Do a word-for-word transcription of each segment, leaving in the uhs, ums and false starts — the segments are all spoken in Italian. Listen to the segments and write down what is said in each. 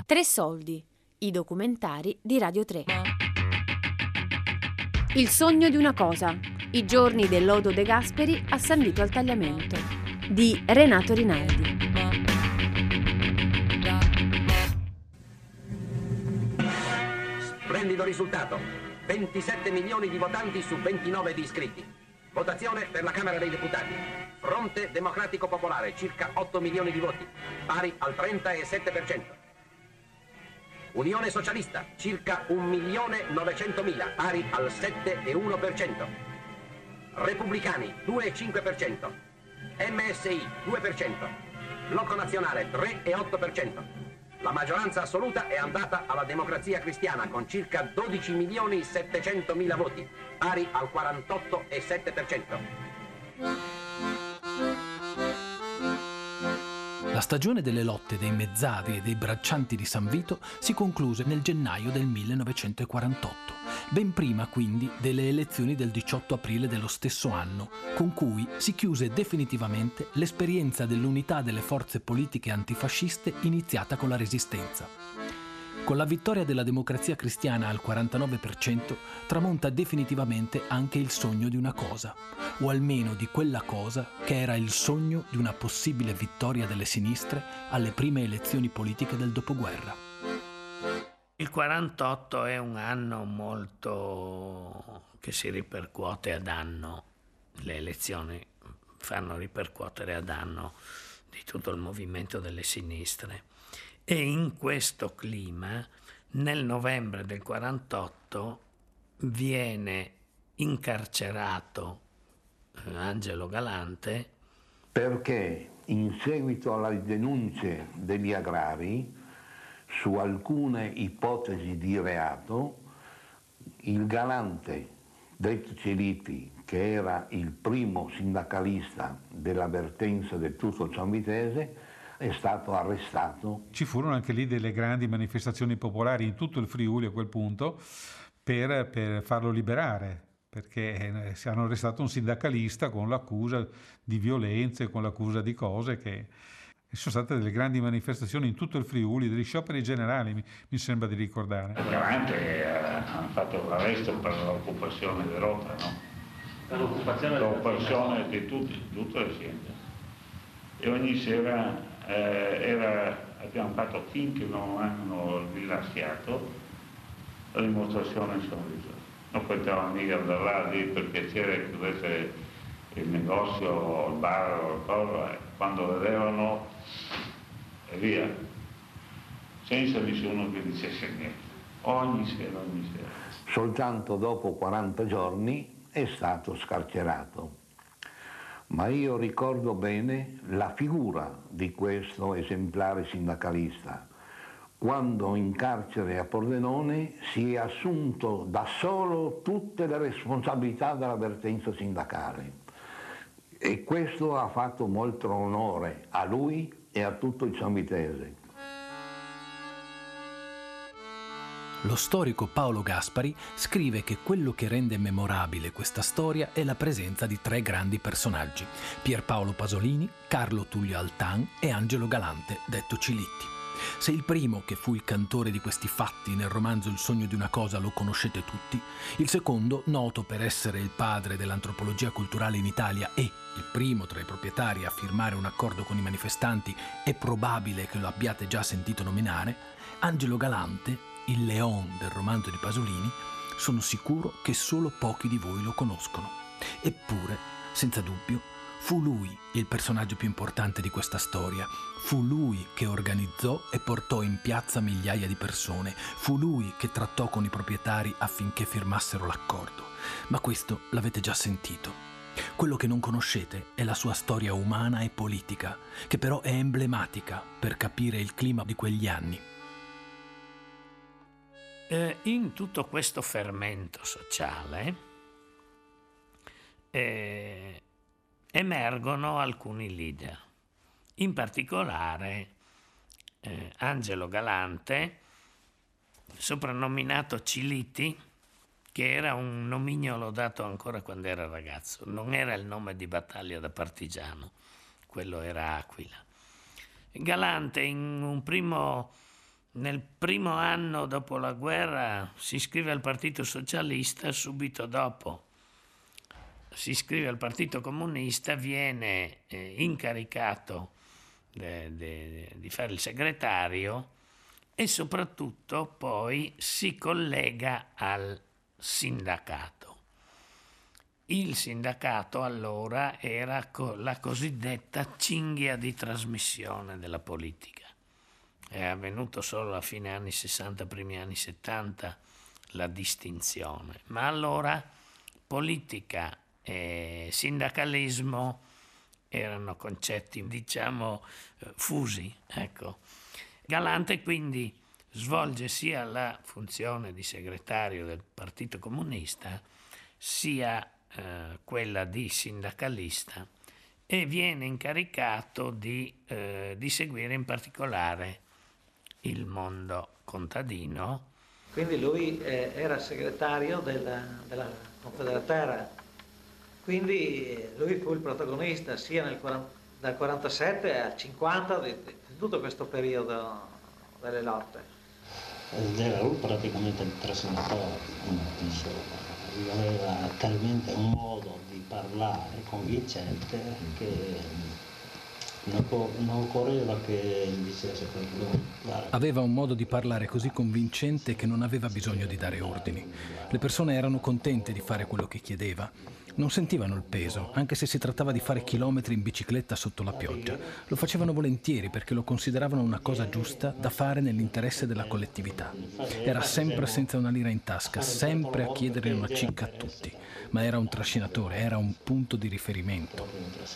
Tre soldi, i documentari di Radio tre. Il sogno di una cosa, i giorni del lodo De Gasperi a San Vito al Tagliamento, di Renato Rinaldi. Splendido risultato, ventisette milioni di votanti su ventinove di iscritti. Votazione per la Camera dei Deputati. Fronte Democratico Popolare, circa otto milioni di voti, pari al trenta e sette per cento. Unione Socialista, circa un milione novecentomila, pari al sette virgola uno per cento. Repubblicani, due virgola cinque per cento. M S I, due per cento. Blocco Nazionale, tre virgola otto per cento. La maggioranza assoluta è andata alla Democrazia Cristiana con circa dodici milioni settecentomila voti, pari al quarantotto virgola sette per cento. La stagione delle lotte dei mezzavi e dei braccianti di San Vito si concluse nel gennaio del millenovecentoquarantotto, ben prima quindi delle elezioni del diciotto aprile dello stesso anno, con cui si chiuse definitivamente l'esperienza dell'unità delle forze politiche antifasciste iniziata con la Resistenza. Con la vittoria della Democrazia Cristiana al quarantanove per cento tramonta definitivamente anche il sogno di una cosa, o almeno di quella cosa che era il sogno di una possibile vittoria delle sinistre alle prime elezioni politiche del dopoguerra. Il quarantotto è un anno molto che si ripercuote a danno, le elezioni fanno ripercuotere a danno di tutto il movimento delle sinistre. E in questo clima, nel novembre del quarantotto, viene incarcerato Angelo Galante perché in seguito alle denunce degli agrari su alcune ipotesi di reato, il Galante, detto Celiti, che era il primo sindacalista dell'avvertenza del tutto sanvitese, è stato arrestato. Ci furono anche lì delle grandi manifestazioni popolari in tutto il Friuli a quel punto per, per farlo liberare, perché si hanno arrestato un sindacalista con l'accusa di violenze, con l'accusa di cose che... Ci sono state delle grandi manifestazioni in tutto il Friuli, degli scioperi generali, mi, mi sembra di ricordare. Veramente eh, hanno fatto l'arresto per l'occupazione dell'opera, no? Per l'occupazione, l'occupazione di tutti, tutto il centro. E ogni sera eh, era, abbiamo fatto finché non hanno rilasciato la dimostrazione sono risolta. Non potevamo mica andare lì perché c'era che chiudesse il negozio, il bar o cosa, quando vedevano e via, senza nessuno che dicesse niente, ogni sera, ogni sera. Soltanto dopo quaranta giorni è stato scarcerato. Ma io ricordo bene la figura di questo esemplare sindacalista, quando in carcere a Pordenone si è assunto da solo tutte le responsabilità dell'avvertenza sindacale. E questo ha fatto molto onore a lui e a tutto il sanvitese. Lo storico Paolo Gaspari scrive che quello che rende memorabile questa storia è la presenza di tre grandi personaggi: Pierpaolo Pasolini, Carlo Tullio Altan e Angelo Galante, detto Cilitti. Se il primo, che fu il cantore di questi fatti nel romanzo Il sogno di una cosa, lo conoscete tutti, il secondo, noto per essere il padre dell'antropologia culturale in Italia e il primo tra i proprietari a firmare un accordo con i manifestanti, è probabile che lo abbiate già sentito nominare, Angelo Galante, il Leon del romanzo di Pasolini, sono sicuro che solo pochi di voi lo conoscono. Eppure, senza dubbio, fu lui il personaggio più importante di questa storia. Fu lui che organizzò e portò in piazza migliaia di persone. Fu lui che trattò con i proprietari affinché firmassero l'accordo. Ma questo l'avete già sentito. Quello che non conoscete è la sua storia umana e politica, che però è emblematica per capire il clima di quegli anni. Eh, in tutto questo fermento sociale eh, emergono alcuni leader, in particolare eh, Angelo Galante, soprannominato Cilitti, che era un nomignolo dato ancora quando era ragazzo, non era il nome di battaglia da partigiano, quello era Aquila. Galante in un primo nel primo anno dopo la guerra si iscrive al Partito Socialista, subito dopo si iscrive al Partito Comunista, viene eh, incaricato de, de, di fare il segretario e soprattutto poi si collega al sindacato. Il sindacato allora era co- la cosiddetta cinghia di trasmissione della politica. È avvenuto solo a fine anni sessanta, primi anni settanta la distinzione, ma allora politica e sindacalismo erano concetti, diciamo, fusi. Ecco. Galante quindi svolge sia la funzione di segretario del Partito Comunista sia eh, quella di sindacalista e viene incaricato di, eh, di seguire in particolare il mondo contadino. Quindi lui eh, era segretario della, della Confederatera, quindi lui fu il protagonista sia nel, dal quarantasette al cinquanta di, di tutto questo periodo delle lotte. Ed era lui praticamente il presentatore, insomma. Lui aveva talmente un modo di parlare convincente che non, non occorreva che dicesse qualcuno. Aveva un modo di parlare così convincente che non aveva bisogno di dare ordini. Le persone erano contente di fare quello che chiedeva. Non sentivano il peso, anche se si trattava di fare chilometri in bicicletta sotto la pioggia. Lo facevano volentieri perché lo consideravano una cosa giusta da fare nell'interesse della collettività. Era sempre senza una lira in tasca, sempre a chiedere una cicca a tutti. Ma era un trascinatore, era un punto di riferimento.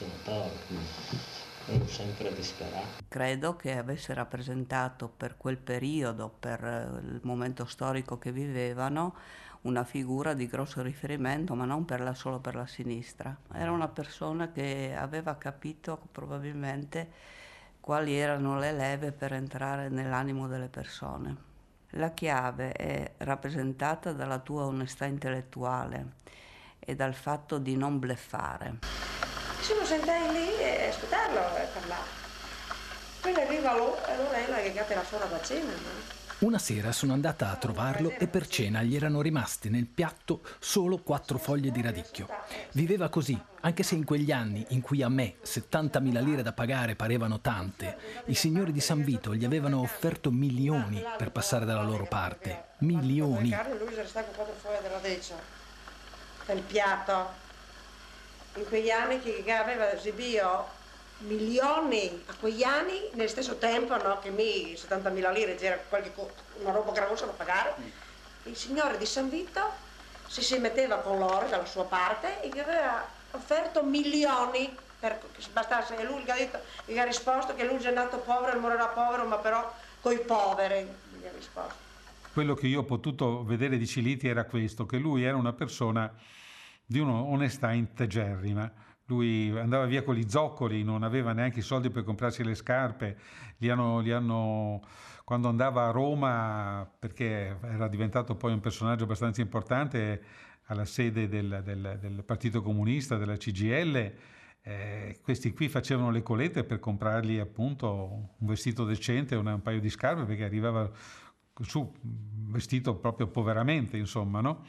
Credo che avesse rappresentato per quel periodo, per il momento storico che vivevano, una figura di grosso riferimento, ma non per la, solo per la sinistra. Era una persona che aveva capito probabilmente quali erano le leve per entrare nell'animo delle persone. La chiave è rappresentata dalla tua onestà intellettuale e dal fatto di non bluffare. Se lo sentai lì e aspettarlo e parlare. Poi arriva lui e allora è la che cade la sora da cena, no? Una sera sono andata a trovarlo e per cena gli erano rimasti nel piatto solo quattro foglie di radicchio. Viveva così, anche se in quegli anni in cui a me settantamila lire da pagare parevano tante, i signori di San Vito gli avevano offerto milioni per passare dalla loro parte. Milioni. Lui si restava con quattro foglie di radicchio nel piatto. In quegli anni che aveva esibito milioni a quegli anni, nel stesso tempo, no, che mi settantamila lire c'era qualche una roba grossa da pagare, il signore di San Vito si, si metteva con loro dalla sua parte e gli aveva offerto milioni per che bastasse, e lui gli ha detto, gli ha risposto che lui è nato povero e morirà povero, ma però coi poveri, gli ha risposto. Quello che io ho potuto vedere di Ciliti era questo, che lui era una persona di un'onestà integerrima. Lui andava via con gli zoccoli, non aveva neanche i soldi per comprarsi le scarpe. Gli hanno, gli hanno, quando andava a Roma, perché era diventato poi un personaggio abbastanza importante alla sede del, del, del Partito Comunista, della C G I L, eh, questi qui facevano le colette per comprargli appunto un vestito decente e un paio di scarpe, perché arrivava su vestito proprio poveramente, insomma, no?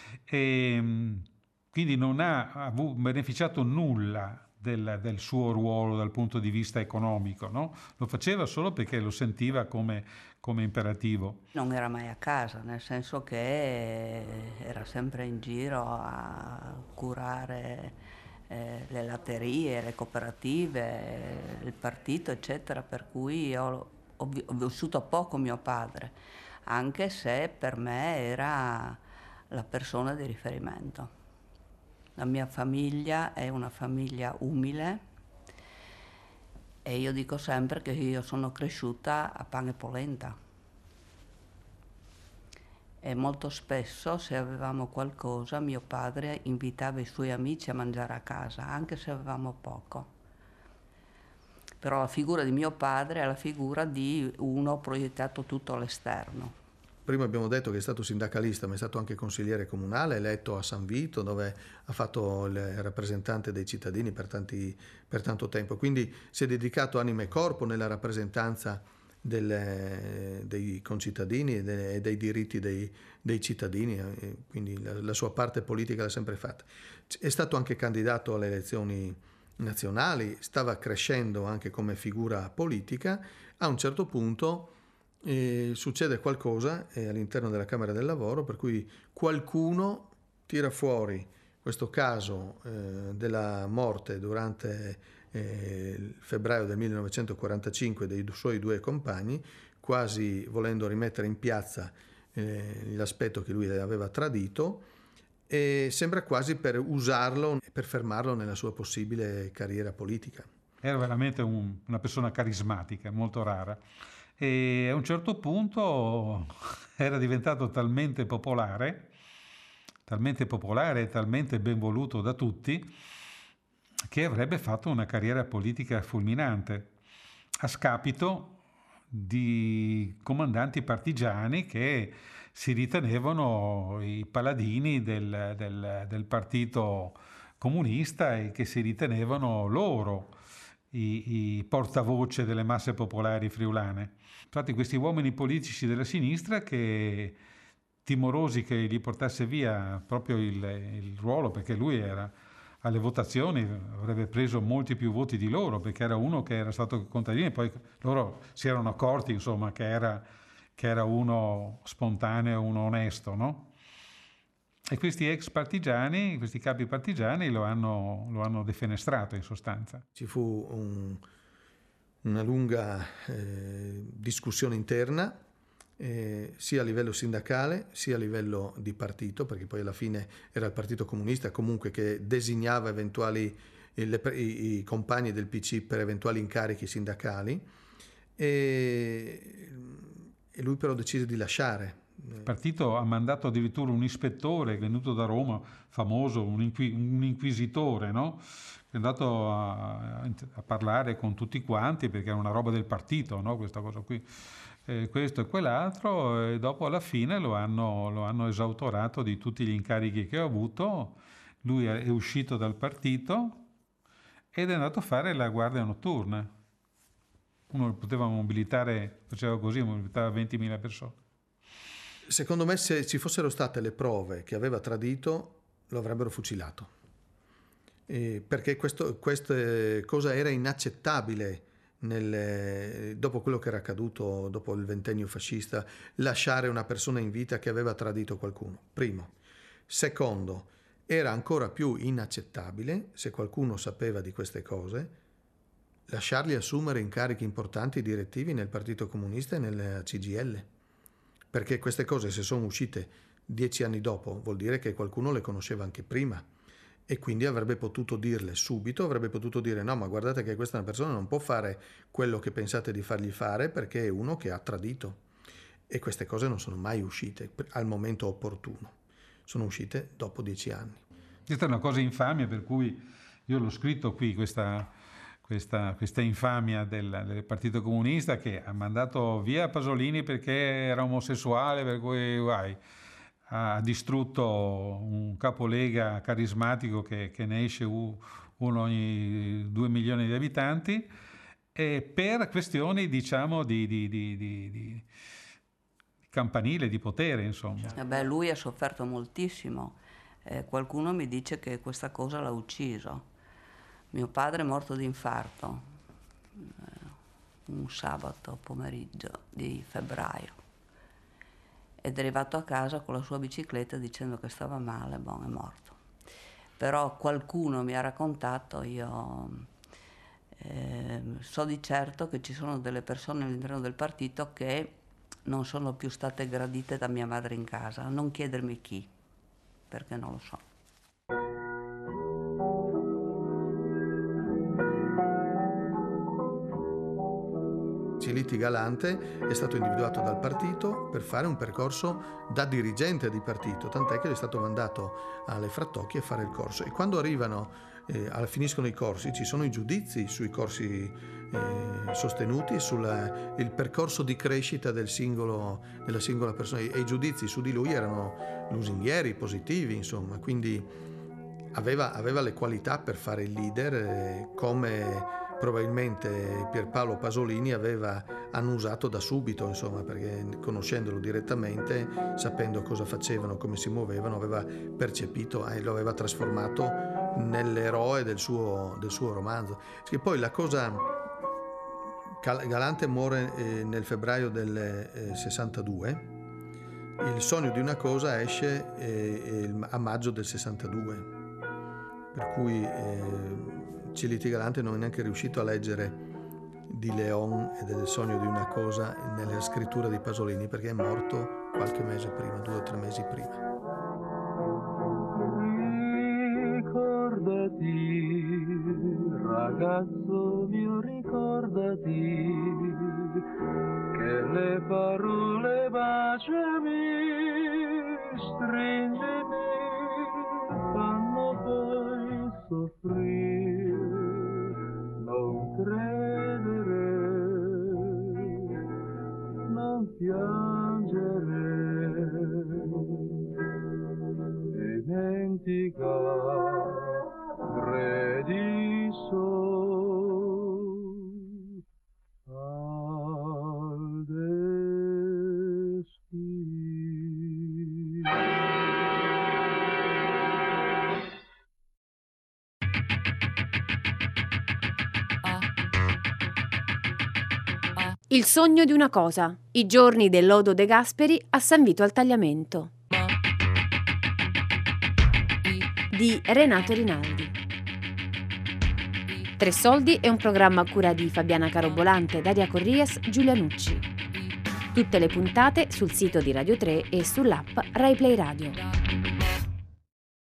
E quindi non ha avuto, beneficiato nulla del, del suo ruolo dal punto di vista economico, no? Lo faceva solo perché lo sentiva come, come imperativo. Non era mai a casa, nel senso che era sempre in giro a curare eh, le latterie, le cooperative, il partito, eccetera, per cui ho, ho, ho vissuto poco mio padre, anche se per me era la persona di riferimento. La mia famiglia è una famiglia umile e io dico sempre che io sono cresciuta a pane e polenta. E molto spesso, se avevamo qualcosa, mio padre invitava i suoi amici a mangiare a casa, anche se avevamo poco. Però la figura di mio padre è la figura di uno proiettato tutto all'esterno. Prima abbiamo detto che è stato sindacalista, ma è stato anche consigliere comunale, eletto a San Vito, dove ha fatto il rappresentante dei cittadini per, tanti, per tanto tempo. Quindi si è dedicato anima e corpo nella rappresentanza delle, dei concittadini e, de, e dei diritti dei, dei cittadini, eh, quindi la, la sua parte politica l'ha sempre fatta. È stato anche candidato alle elezioni nazionali, stava crescendo anche come figura politica. A un certo punto eh, succede qualcosa eh, all'interno della Camera del Lavoro, per cui qualcuno tira fuori questo caso eh, della morte durante eh, il febbraio del millenovecentoquarantacinque dei suoi due compagni, quasi volendo rimettere in piazza eh, l'aspetto che lui aveva tradito, e sembra quasi per usarlo, per fermarlo nella sua possibile carriera politica. Era veramente un, una persona carismatica, molto rara, e a un certo punto era diventato talmente popolare, talmente popolare e talmente ben voluto da tutti, che avrebbe fatto una carriera politica fulminante, a scapito di comandanti partigiani che si ritenevano i paladini del, del, del partito comunista e che si ritenevano loro i, i portavoce delle masse popolari friulane. Infatti questi uomini politici della sinistra, che timorosi che gli portasse via proprio il, il ruolo, perché lui era alle votazioni, avrebbe preso molti più voti di loro, perché era uno che era stato contadino, e poi loro si erano accorti, insomma, che era, che era uno spontaneo, uno onesto, no? E questi ex partigiani, questi capi partigiani lo hanno, lo hanno defenestrato in sostanza. Ci fu un, una lunga eh, discussione interna, Eh, sia a livello sindacale sia a livello di partito, perché poi alla fine era il Partito Comunista comunque che designava eventuali eh, le, i, i compagni del P C per eventuali incarichi sindacali, e, e lui però decise di lasciare. Il partito ha mandato addirittura un ispettore venuto da Roma, famoso, un, inqui, un inquisitore, no? È andato a, a parlare con tutti quanti, perché era una roba del partito, no? Questa cosa qui. Questo e quell'altro, e dopo alla fine lo hanno, lo hanno esautorato di tutti gli incarichi che ha avuto. Lui è uscito dal partito ed è andato a fare la guardia notturna. Uno poteva mobilitare, faceva così, mobilitava ventimila persone. Secondo me, se ci fossero state le prove che aveva tradito, lo avrebbero fucilato, eh, perché questo, questa cosa era inaccettabile. Nel, dopo quello che era accaduto dopo il ventennio fascista, lasciare una persona in vita che aveva tradito qualcuno, primo. Secondo, era ancora più inaccettabile, se qualcuno sapeva di queste cose, lasciarli assumere incarichi importanti direttivi nel Partito Comunista e nella C G I L, perché queste cose, se sono uscite dieci anni dopo, vuol dire che qualcuno le conosceva anche prima. E quindi avrebbe potuto dirle subito, avrebbe potuto dire no, ma guardate che questa persona non può fare quello che pensate di fargli fare, perché è uno che ha tradito. E queste cose non sono mai uscite al momento opportuno, sono uscite dopo dieci anni. Questa è una cosa infame, per cui io l'ho scritto qui, questa, questa, questa infamia del, del Partito Comunista, che ha mandato via Pasolini perché era omosessuale, per cui guai. Ha distrutto un capolega carismatico che, che ne esce uno ogni due milioni di abitanti, e per questioni, diciamo, di, di, di, di, di campanile, di potere, insomma. Eh beh, lui ha sofferto moltissimo. Eh, qualcuno mi dice che questa cosa l'ha ucciso. Mio padre è morto di infarto eh, un sabato pomeriggio di febbraio. Ed è arrivato a casa con la sua bicicletta dicendo che stava male, boh, è morto. Però qualcuno mi ha raccontato, io eh, so di certo che ci sono delle persone all'interno del partito che non sono più state gradite da mia madre in casa. Non chiedermi chi, perché non lo so. Ciliti Galante è stato individuato dal partito per fare un percorso da dirigente di partito, tant'è che è stato mandato alle Frattocchie a fare il corso. E quando arrivano, eh, finiscono i corsi, ci sono i giudizi sui corsi eh, sostenuti, sul percorso di crescita del singolo, della singola persona, e i giudizi su di lui erano lusinghieri, positivi, insomma, quindi aveva, aveva le qualità per fare il leader, eh, come probabilmente Pierpaolo Pasolini aveva annusato da subito, insomma, perché conoscendolo direttamente, sapendo cosa facevano, come si muovevano, aveva percepito e lo aveva trasformato nell'eroe del suo, del suo romanzo. Che poi la cosa... Galante muore eh, nel febbraio del eh, sessantadue, Il sogno di una cosa esce eh, a maggio del sessantadue, per cui eh, Ciliti Galante non è neanche riuscito a leggere di Leon e del sogno di una cosa nella scrittura di Pasolini, perché è morto qualche mese prima, due o tre mesi prima. Ricordati, ragazzo mio, ricordati che le parole baciami, stringimi, fanno poi soffrire. Non credere, non piangere, dimentica, credi solo al destino. Il sogno di una cosa, i giorni del lodo De Gasperi a San Vito al Tagliamento di Renato Rinaldi. Tre soldi è un programma a cura di Fabiana Carobolante, Daria Corrias, Giulia Nucci. Tutte le puntate sul sito di Radio tre e sull'app Rai Play Radio.